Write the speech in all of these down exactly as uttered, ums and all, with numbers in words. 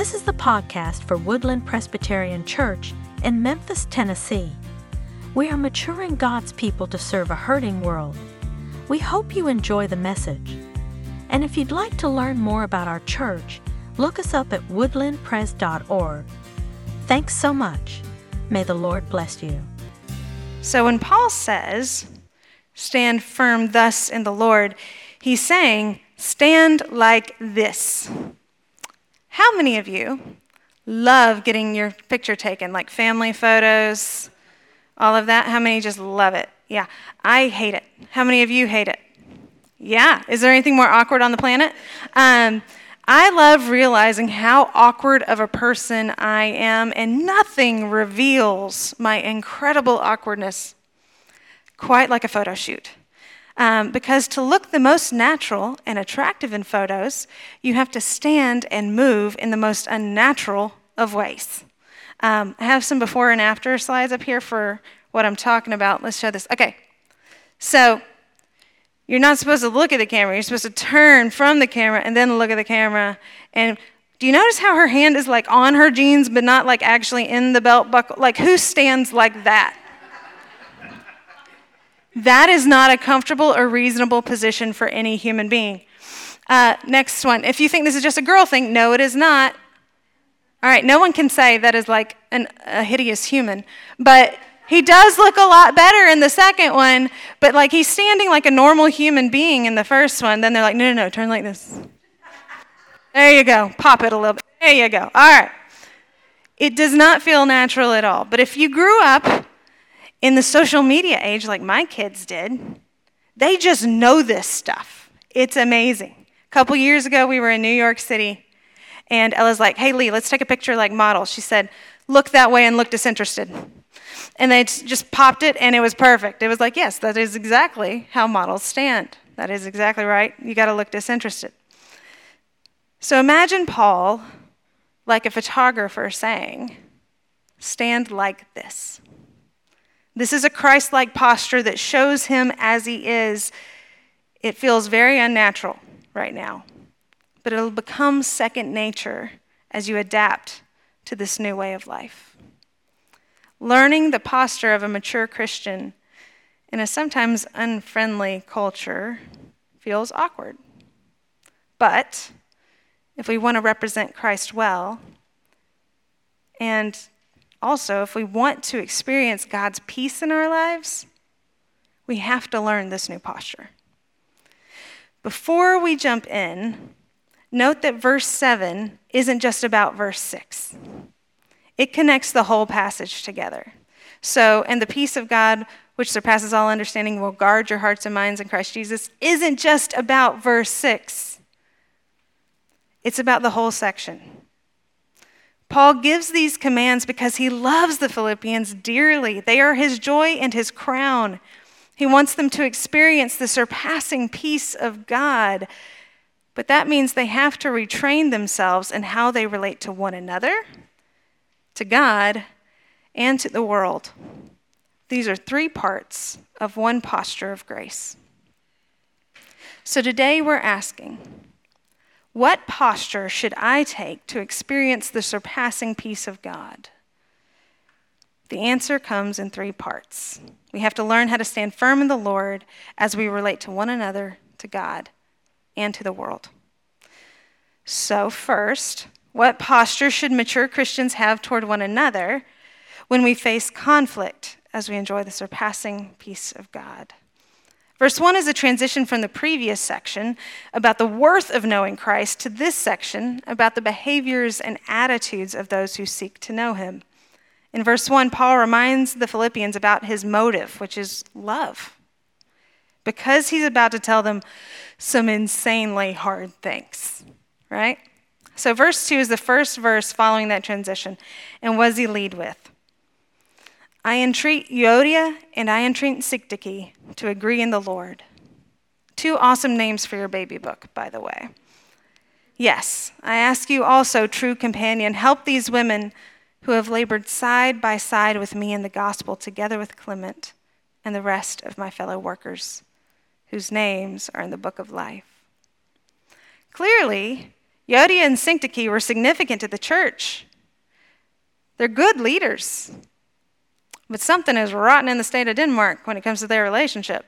This is the podcast for Woodland Presbyterian Church in Memphis, Tennessee. We are maturing God's people to serve a hurting world. We hope you enjoy the message. And if you'd like to learn more about our church, look us up at woodland pres dot org. Thanks so much. May the Lord bless you. So when Paul says, stand firm thus in the Lord, he's saying, stand like this. How many of you love getting your picture taken, like family photos, all of that? How many just love it? Yeah, I hate it. How many of you hate it? Yeah, is there anything more awkward on the planet? Um, I love realizing how awkward of a person I am, and nothing reveals my incredible awkwardness quite like a photo shoot. Um, because to look the most natural and attractive in photos, you have to stand and move in the most unnatural of ways. Um, I have some before and after slides up here for what I'm talking about. Let's show this. Okay, so you're not supposed to look at the camera. You're supposed to turn from the camera and then look at the camera. And do you notice how her hand is like on her jeans but not like actually in the belt buckle? Like, who stands like that? That is not a comfortable or reasonable position for any human being. Uh, next one. If you think this is just a girl thing, no, it is not. All right, no one can say that is like an, a hideous human. But he does look a lot better in the second one. But like he's standing like a normal human being in the first one. Then they're like, no, no, no, turn like this. There you go. Pop it a little bit. There you go. All right. It does not feel natural at all. But if you grew up in the social media age, like my kids did, they just know this stuff. It's amazing. A couple years ago, we were in New York City, and Ella's like, hey, Lee, let's take a picture like models. She said, look that way and look disinterested. And they just popped it, and it was perfect. It was like, yes, that is exactly how models stand. That is exactly right. You got to look disinterested. So imagine Paul, like a photographer, saying, stand like this. This is a Christ-like posture that shows him as he is. It feels very unnatural right now, but it'll become second nature as you adapt to this new way of life. Learning the posture of a mature Christian in a sometimes unfriendly culture feels awkward. But if we want to represent Christ well, and also, if we want to experience God's peace in our lives, we have to learn this new posture. Before we jump in, note that verse seven isn't just about verse six. It connects the whole passage together. So, and the peace of God, which surpasses all understanding, will guard your hearts and minds in Christ Jesus, isn't just about verse six. It's about the whole section. Paul gives these commands because he loves the Philippians dearly. They are his joy and his crown. He wants them to experience the surpassing peace of God. But that means they have to retrain themselves in how they relate to one another, to God, and to the world. These are three parts of one posture of grace. So today we're asking, what posture should I take to experience the surpassing peace of God? The answer comes in three parts. We have to learn how to stand firm in the Lord as we relate to one another, to God, and to the world. So first, what posture should mature Christians have toward one another when we face conflict as we enjoy the surpassing peace of God? Verse one is a transition from the previous section about the worth of knowing Christ to this section about the behaviors and attitudes of those who seek to know him. In verse one, Paul reminds the Philippians about his motive, which is love, because he's about to tell them some insanely hard things, right? So verse two is the first verse following that transition. And what does he lead with? I entreat Euodia and I entreat Syntyche to agree in the Lord. Two awesome names for your baby book, by the way. Yes, I ask you also, true companion, help these women who have labored side by side with me in the gospel, together with Clement and the rest of my fellow workers, whose names are in the book of life. Clearly, Euodia and Syntyche were significant to the church. They're good leaders. But something is rotten in the state of Denmark when it comes to their relationship.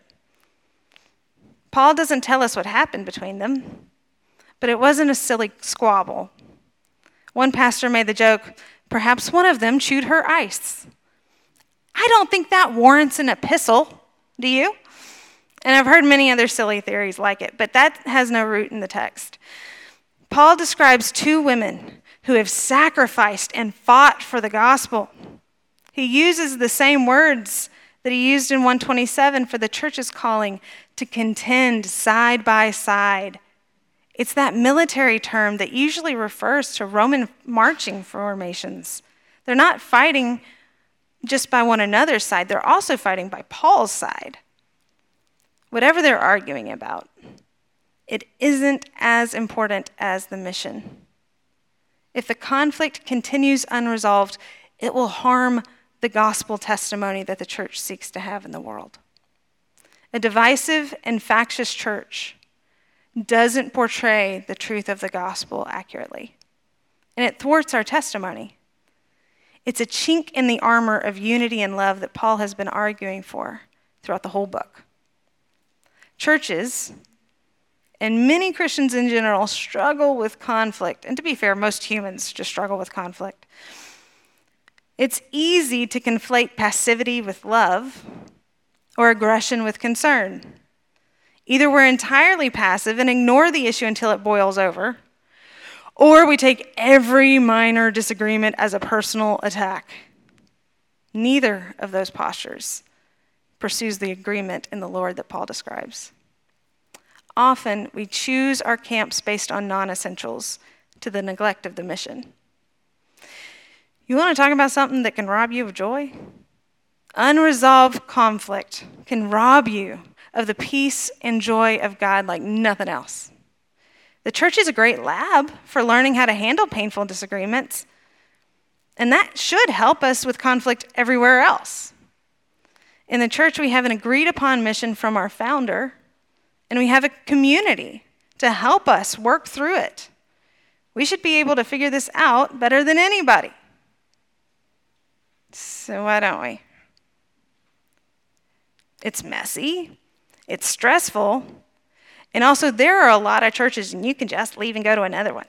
Paul doesn't tell us what happened between them, but it wasn't a silly squabble. One pastor made the joke, perhaps one of them chewed her ice. I don't think that warrants an epistle, do you? And I've heard many other silly theories like it, but that has no root in the text. Paul describes two women who have sacrificed and fought for the gospel. He uses the same words that he used in one twenty-seven for the church's calling to contend side by side. It's that military term that usually refers to Roman marching formations. They're not fighting just by one another's side. They're also fighting by Paul's side. Whatever they're arguing about, it isn't as important as the mission. If the conflict continues unresolved, it will harm the gospel testimony that the church seeks to have in the world. A divisive and factious church doesn't portray the truth of the gospel accurately, and it thwarts our testimony. It's a chink in the armor of unity and love that Paul has been arguing for throughout the whole book. Churches, and many Christians in general, struggle with conflict. And to be fair, most humans just struggle with conflict. It's easy to conflate passivity with love or aggression with concern. Either we're entirely passive and ignore the issue until it boils over, or we take every minor disagreement as a personal attack. Neither of those postures pursues the agreement in the Lord that Paul describes. Often, we choose our camps based on non-essentials to the neglect of the mission. You want to talk about something that can rob you of joy? Unresolved conflict can rob you of the peace and joy of God like nothing else. The church is a great lab for learning how to handle painful disagreements, and that should help us with conflict everywhere else. In the church, we have an agreed-upon mission from our founder, and we have a community to help us work through it. We should be able to figure this out better than anybody. So why don't we? It's messy, it's stressful, and also there are a lot of churches and you can just leave and go to another one.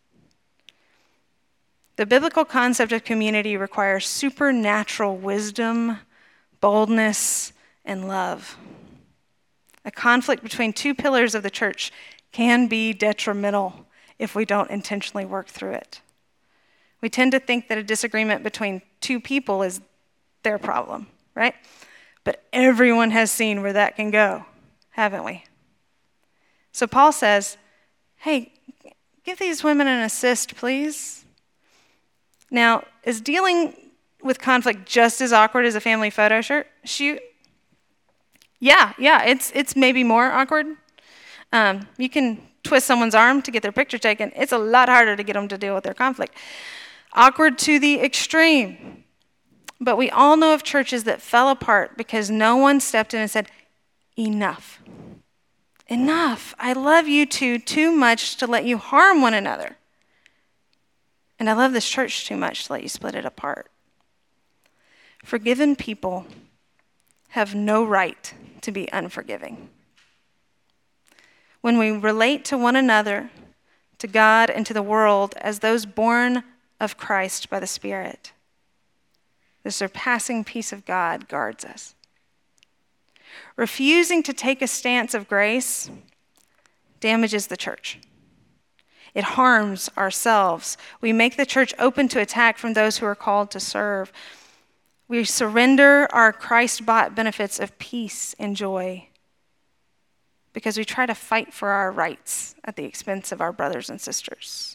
The biblical concept of community requires supernatural wisdom, boldness, and love. A conflict between two pillars of the church can be detrimental if we don't intentionally work through it. We tend to think that a disagreement between two people is their problem, right? But everyone has seen where that can go, haven't we? So Paul says, hey, give these women an assist, please. Now, is dealing with conflict just as awkward as a family photo shoot? Shoot? Yeah, yeah, it's it's maybe more awkward. Um, you can twist someone's arm to get their picture taken. It's a lot harder to get them to deal with their conflict. Awkward to the extreme. But we all know of churches that fell apart because no one stepped in and said, enough. Enough. I love you two too much to let you harm one another. And I love this church too much to let you split it apart. Forgiven people have no right to be unforgiving. When we relate to one another, to God, and to the world as those born of Christ by the Spirit, the surpassing peace of God guards us. Refusing to take a stance of grace damages the church. It harms ourselves. We make the church open to attack from those who are called to serve. We surrender our Christ-bought benefits of peace and joy because we try to fight for our rights at the expense of our brothers and sisters.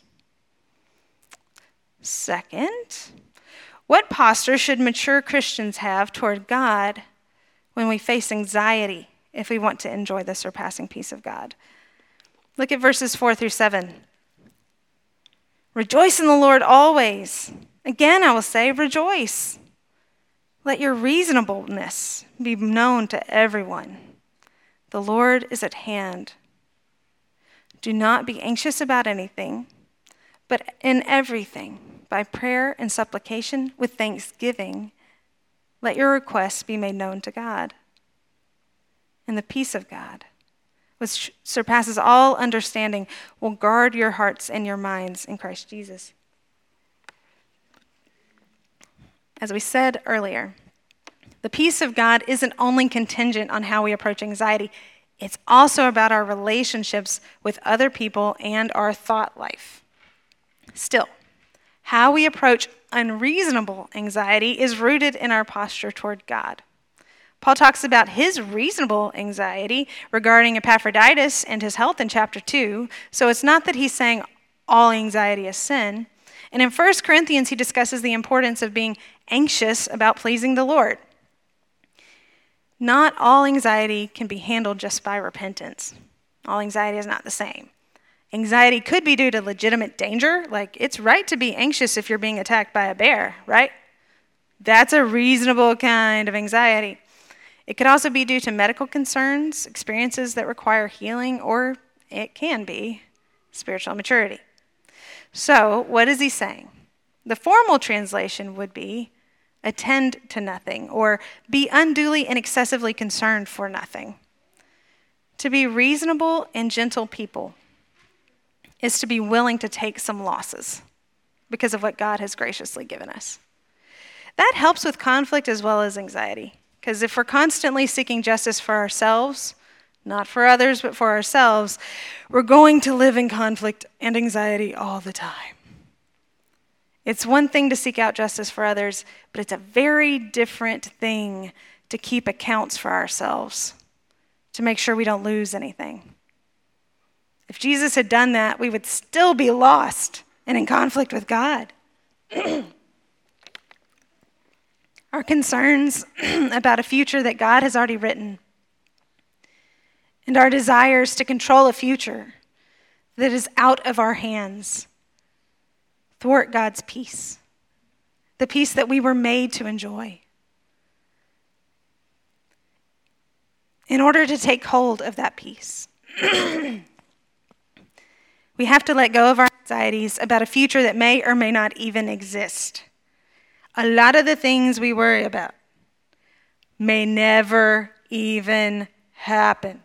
Second, what posture should mature Christians have toward God when we face anxiety if we want to enjoy the surpassing peace of God? Look at verses four through seven. Rejoice in the Lord always. Again, I will say, rejoice. Let your reasonableness be known to everyone. The Lord is at hand. Do not be anxious about anything, But in everything, by prayer and supplication with thanksgiving, let your requests be made known to God. And the peace of God, which surpasses all understanding, will guard your hearts and your minds in Christ Jesus. As we said earlier, the peace of God isn't only contingent on how we approach anxiety, it's also about our relationships with other people and our thought life. Still, how we approach unreasonable anxiety is rooted in our posture toward God. Paul talks about his reasonable anxiety regarding Epaphroditus and his health in chapter two, so it's not that he's saying all anxiety is sin. And in First Corinthians, he discusses the importance of being anxious about pleasing the Lord. Not all anxiety can be handled just by repentance. All anxiety is not the same. Anxiety could be due to legitimate danger, like it's right to be anxious if you're being attacked by a bear, right? That's a reasonable kind of anxiety. It could also be due to medical concerns, experiences that require healing, or it can be spiritual maturity. So, what is he saying? The formal translation would be, attend to nothing, or be unduly and excessively concerned for nothing. To be reasonable and gentle people is to be willing to take some losses because of what God has graciously given us. That helps with conflict as well as anxiety, because if we're constantly seeking justice for ourselves, not for others, but for ourselves, we're going to live in conflict and anxiety all the time. It's one thing to seek out justice for others, but it's a very different thing to keep accounts for ourselves, to make sure we don't lose anything. If Jesus had done that, we would still be lost and in conflict with God. Our concerns about a future that God has already written, and our desires to control a future that is out of our hands, thwart God's peace, the peace that we were made to enjoy. In order to take hold of that peace, we have to let go of our anxieties about a future that may or may not even exist. A lot of the things we worry about may never even happen.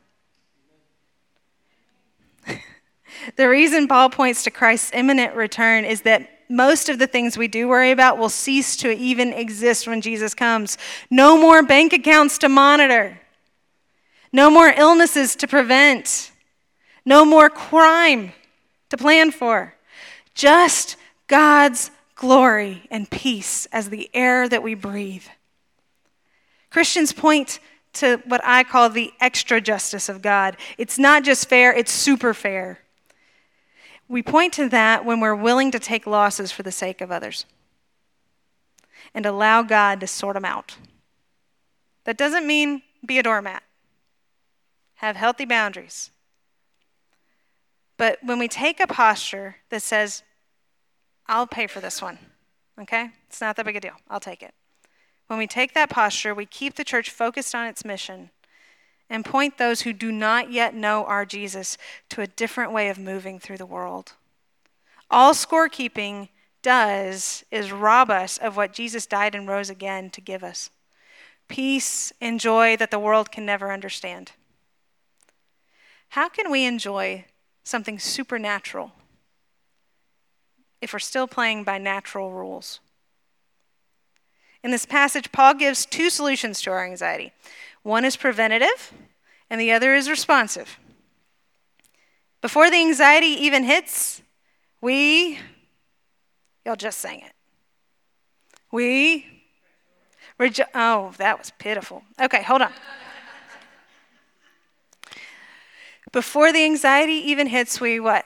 The reason Paul points to Christ's imminent return is that most of the things we do worry about will cease to even exist when Jesus comes. No more bank accounts to monitor. No more illnesses to prevent. No more crime to plan for. Just God's glory and peace as the air that we breathe. Christians point to what I call the extra justice of God. It's not just fair, it's super fair. We point to that when we're willing to take losses for the sake of others and allow God to sort them out. That doesn't mean be a doormat. Have healthy boundaries. But when we take a posture that says, I'll pay for this one, okay? It's not that big a deal. I'll take it. When we take that posture, we keep the church focused on its mission and point those who do not yet know our Jesus to a different way of moving through the world. All scorekeeping does is rob us of what Jesus died and rose again to give us: peace and joy that the world can never understand. How can we enjoy something supernatural if we're still playing by natural rules? In this passage, Paul gives two solutions to our anxiety. One is preventative, and the other is responsive. Before the anxiety even hits, we, y'all just sang it. We, rejo- oh, that was pitiful. Okay, hold on. Before the anxiety even hits, we what?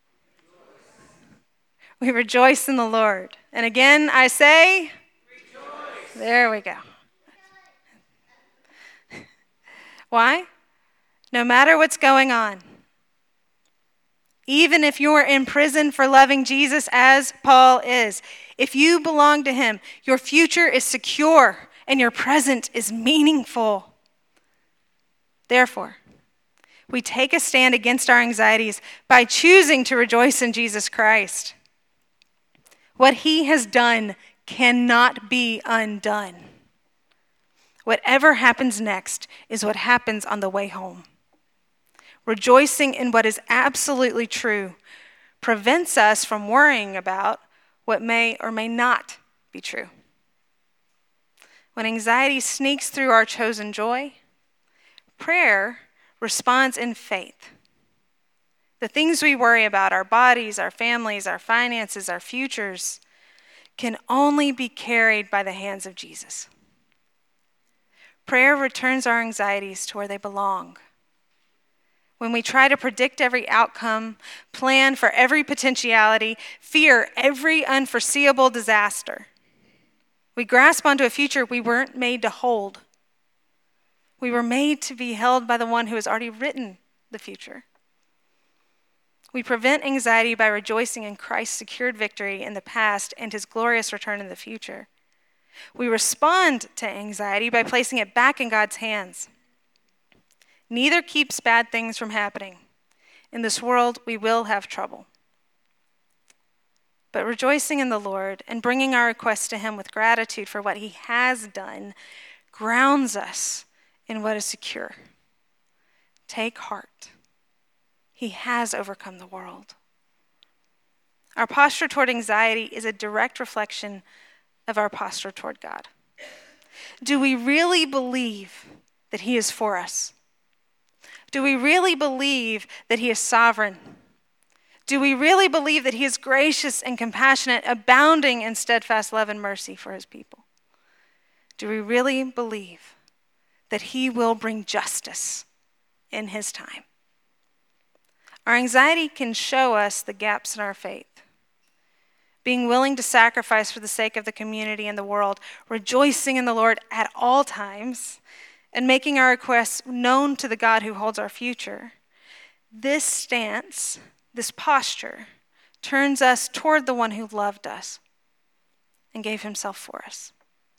We rejoice in the Lord. And again, I say, rejoice. There we go. Why? No matter what's going on, even if you're in prison for loving Jesus as Paul is, if you belong to him, your future is secure and your present is meaningful. Therefore, we take a stand against our anxieties by choosing to rejoice in Jesus Christ. What he has done cannot be undone. Whatever happens next is what happens on the way home. Rejoicing in what is absolutely true prevents us from worrying about what may or may not be true. When anxiety sneaks through our chosen joy, prayer responds in faith. The things we worry about, our bodies, our families, our finances, our futures, can only be carried by the hands of Jesus. Prayer returns our anxieties to where they belong. When we try to predict every outcome, plan for every potentiality, fear every unforeseeable disaster, we grasp onto a future we weren't made to hold. We were made to be held by the one who has already written the future. We prevent anxiety by rejoicing in Christ's secured victory in the past and his glorious return in the future. We respond to anxiety by placing it back in God's hands. Neither keeps bad things from happening. In this world, we will have trouble. But rejoicing in the Lord and bringing our requests to him with gratitude for what he has done grounds us in what is secure. Take heart. He has overcome the world. Our posture toward anxiety is a direct reflection of our posture toward God. Do we really believe that he is for us? Do we really believe that he is sovereign? Do we really believe that he is gracious and compassionate, abounding in steadfast love and mercy for his people? Do we really believe that he will bring justice in his time? Our anxiety can show us the gaps in our faith. Being willing to sacrifice for the sake of the community and the world, rejoicing in the Lord at all times, and making our requests known to the God who holds our future. This stance, this posture, turns us toward the one who loved us and gave himself for us.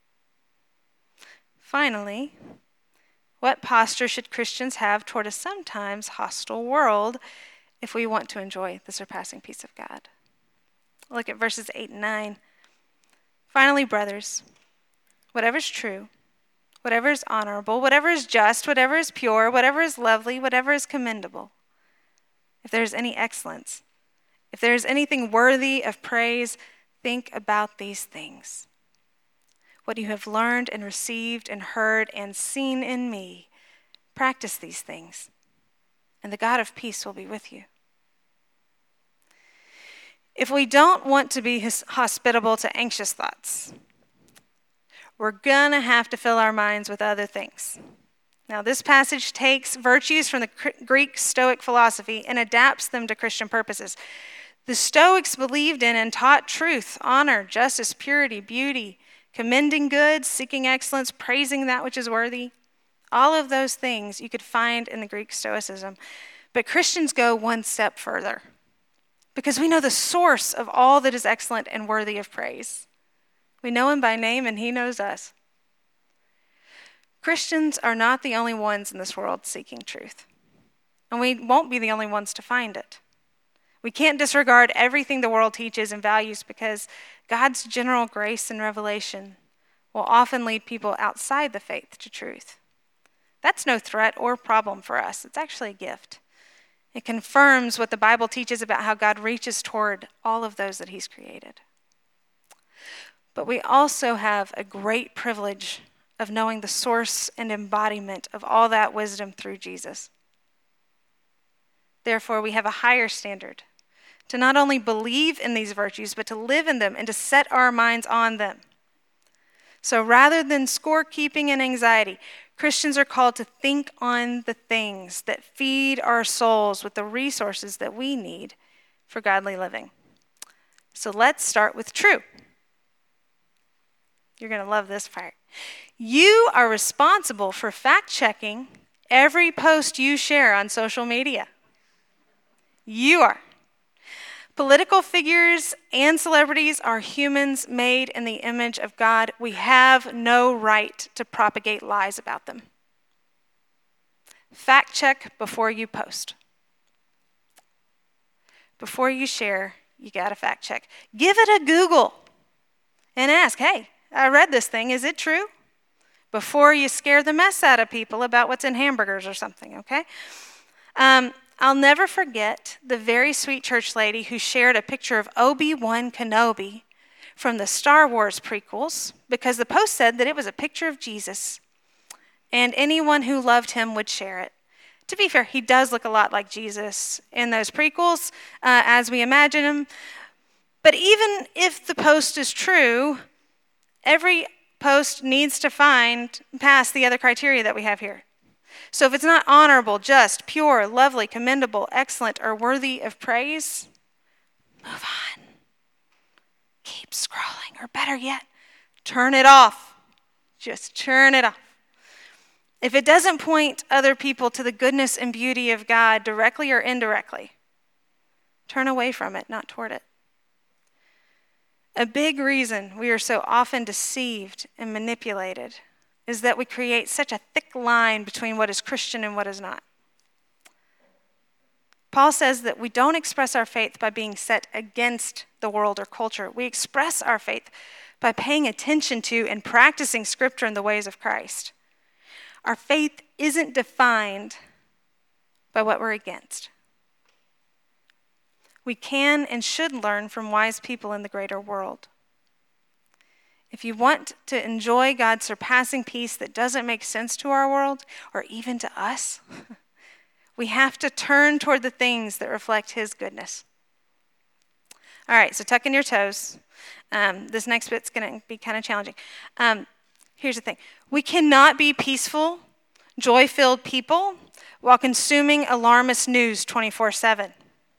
Finally, what posture should Christians have toward a sometimes hostile world if we want to enjoy the surpassing peace of God? Look at verses eight and nine. Finally, brothers, whatever is true, whatever is honorable, whatever is just, whatever is pure, whatever is lovely, whatever is commendable, if there is any excellence, if there is anything worthy of praise, think about these things. What you have learned and received and heard and seen in me, practice these things, and the God of peace will be with you. If we don't want to be hospitable to anxious thoughts, we're going to have to fill our minds with other things. Now, this passage takes virtues from the Greek Stoic philosophy and adapts them to Christian purposes. The Stoics believed in and taught truth, honor, justice, purity, beauty, commending good, seeking excellence, praising that which is worthy. All of those things you could find in the Greek Stoicism. But Christians go one step further, because we know the source of all that is excellent and worthy of praise. We know him by name, and he knows us. Christians are not the only ones in this world seeking truth, and we won't be the only ones to find it. We can't disregard everything the world teaches and values, because God's general grace and revelation will often lead people outside the faith to truth. That's no threat or problem for us. It's actually a gift. It confirms what the Bible teaches about how God reaches toward all of those that he's created. But we also have a great privilege of knowing the source and embodiment of all that wisdom through Jesus. Therefore, we have a higher standard to not only believe in these virtues, but to live in them and to set our minds on them. So rather than scorekeeping and anxiety, Christians are called to think on the things that feed our souls with the resources that we need for godly living. So let's start with true. You're going to love this part. You are responsible for fact-checking every post you share on social media. You are. Political figures and celebrities are humans made in the image of God. We have no right to propagate lies about them. Fact check before you post. Before you share, you got to fact check. Give it a Google and ask, hey, I read this thing. Is it true? Before you scare the mess out of people about what's in hamburgers or something, okay? Um, I'll never forget the very sweet church lady who shared a picture of Obi-Wan Kenobi from the Star Wars prequels because the post said that it was a picture of Jesus and anyone who loved him would share it. To be fair, he does look a lot like Jesus in those prequels uh, as we imagine him. But even if the post is true, every post needs to find past the other criteria that we have here. So if it's not honorable, just, pure, lovely, commendable, excellent, or worthy of praise, move on. Keep scrolling, or better yet, turn it off. Just turn it off. If it doesn't point other people to the goodness and beauty of God directly or indirectly, turn away from it, not toward it. A big reason we are so often deceived and manipulated is that we create such a thick line between what is Christian and what is not. Paul says that we don't express our faith by being set against the world or culture. We express our faith by paying attention to and practicing Scripture in the ways of Christ. Our faith isn't defined by what we're against. We can and should learn from wise people in the greater world. If you want to enjoy God's surpassing peace that doesn't make sense to our world or even to us, we have to turn toward the things that reflect His goodness. All right, so tuck in your toes. Um, this next bit's going to be kind of challenging. Um, here's the thing. We cannot be peaceful, joy-filled people while consuming alarmist news twenty-four seven.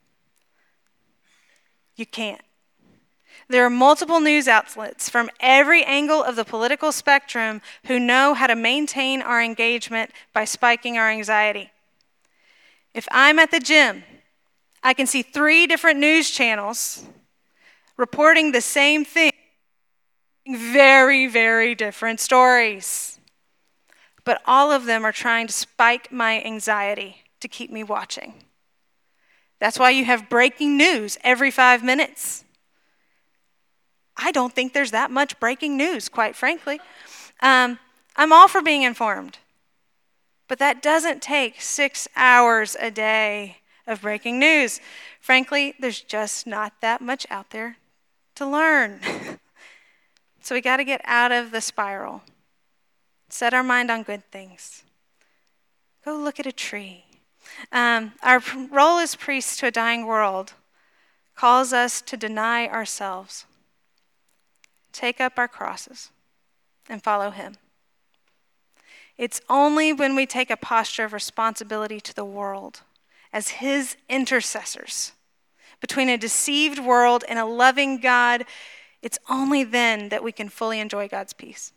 You can't. There are multiple news outlets from every angle of the political spectrum who know how to maintain our engagement by spiking our anxiety. If I'm at the gym, I can see three different news channels reporting the same thing, very, very different stories. But all of them are trying to spike my anxiety to keep me watching. That's why you have breaking news every five minutes. I don't think there's that much breaking news, quite frankly. Um, I'm all for being informed. But that doesn't take six hours a day of breaking news. Frankly, there's just not that much out there to learn. So we got to get out of the spiral. Set our mind on good things. Go look at a tree. Um, our role as priests to a dying world calls us to deny ourselves, take up our crosses, and follow Him. It's only when we take a posture of responsibility to the world as His intercessors between a deceived world and a loving God, it's only then that we can fully enjoy God's peace.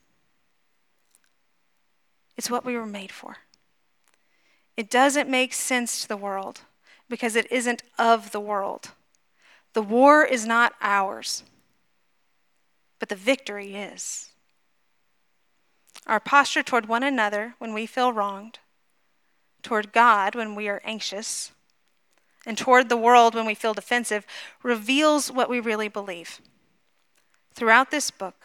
It's what we were made for. It doesn't make sense to the world because it isn't of the world. The war is not ours, but the victory is. Our posture toward one another when we feel wronged, toward God when we are anxious, and toward the world when we feel defensive reveals what we really believe. Throughout this book,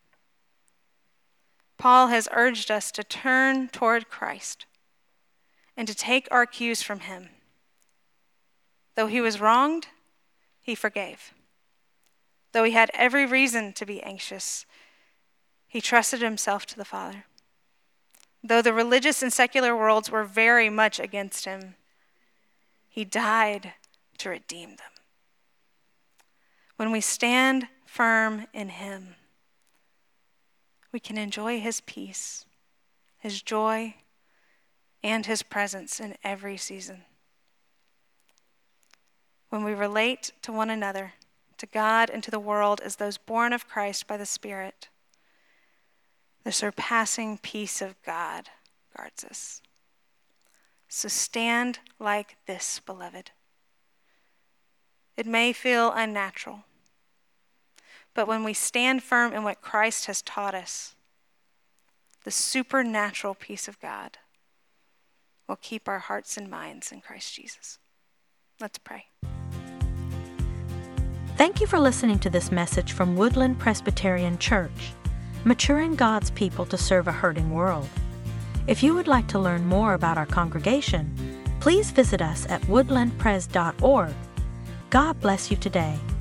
Paul has urged us to turn toward Christ and to take our cues from Him. Though he was wronged, he forgave. Though he had every reason to be anxious, he trusted himself to the Father. Though the religious and secular worlds were very much against him, he died to redeem them. When we stand firm in Him, we can enjoy His peace, His joy, and His presence in every season. When we relate to one another, to God and to the world as those born of Christ by the Spirit, the surpassing peace of God guards us. So stand like this, beloved. It may feel unnatural, but when we stand firm in what Christ has taught us, the supernatural peace of God will keep our hearts and minds in Christ Jesus. Let's pray. Thank you for listening to this message from Woodland Presbyterian Church, maturing God's people to serve a hurting world. If you would like to learn more about our congregation, please visit us at woodland pres dot org. God bless you today.